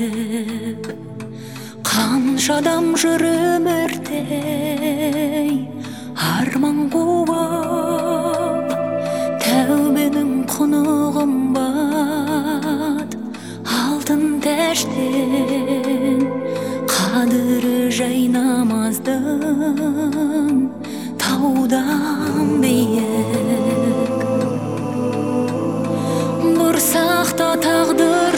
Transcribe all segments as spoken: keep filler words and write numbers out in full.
Қанша адам жүр өмірде арман қуып, тәубенің құны қымбат, алтын тәжден қадірі жай намаздың таудан биік. Бұрсақ та тағдыр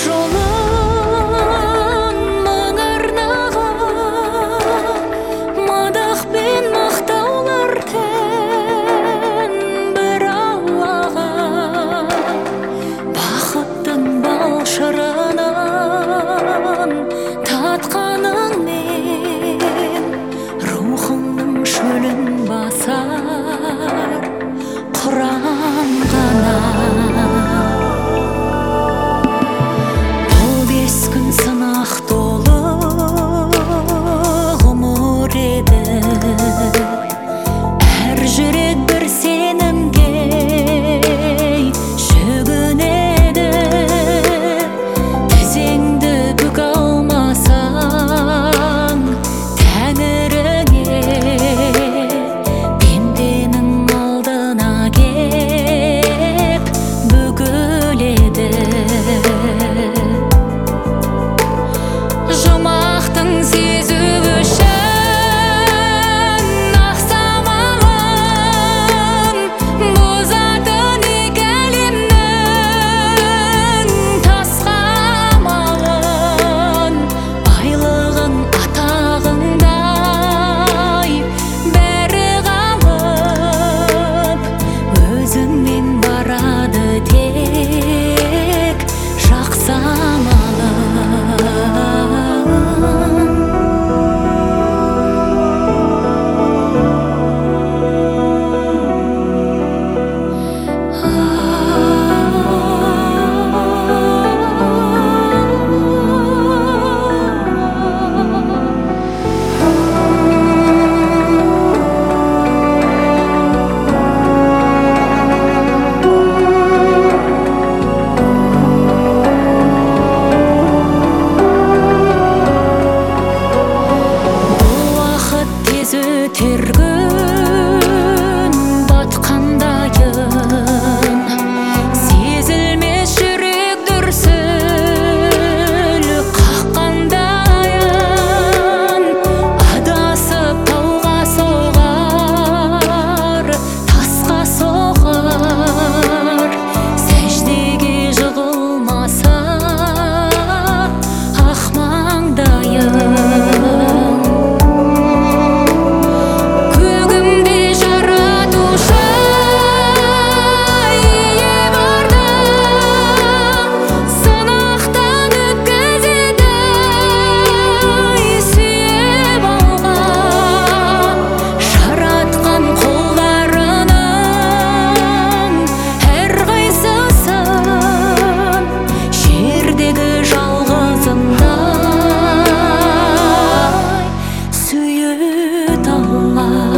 жолын мың арнаға, мадақ пен мақтаулар тән бір Аллаға. Бақыттың бал шырынын татқаныңмен рухыңның шөлін басар Құран ғана. Бұл бес күн сынақ толы ғұмыр еді, әр жүрек бір сенімге жүгінеді. Тізеңді бүк алмасаң Тәңіріңе, пенденің алдына кеп бүгіледі. Жұмақтың сезу үшін ақсамалын, бұзатын екі әлемнің тас қамалын. Байлығың атағыңдай бәрі қалып, өзіңмен барады тек жақсы амалың. Өтер күн батқандайын, сезілмес жүрек дүрсіл қаққандайын. Адасып тауға соғар, тасқа соғар, сәждеге жығылмаса ақ маңдайын. Allah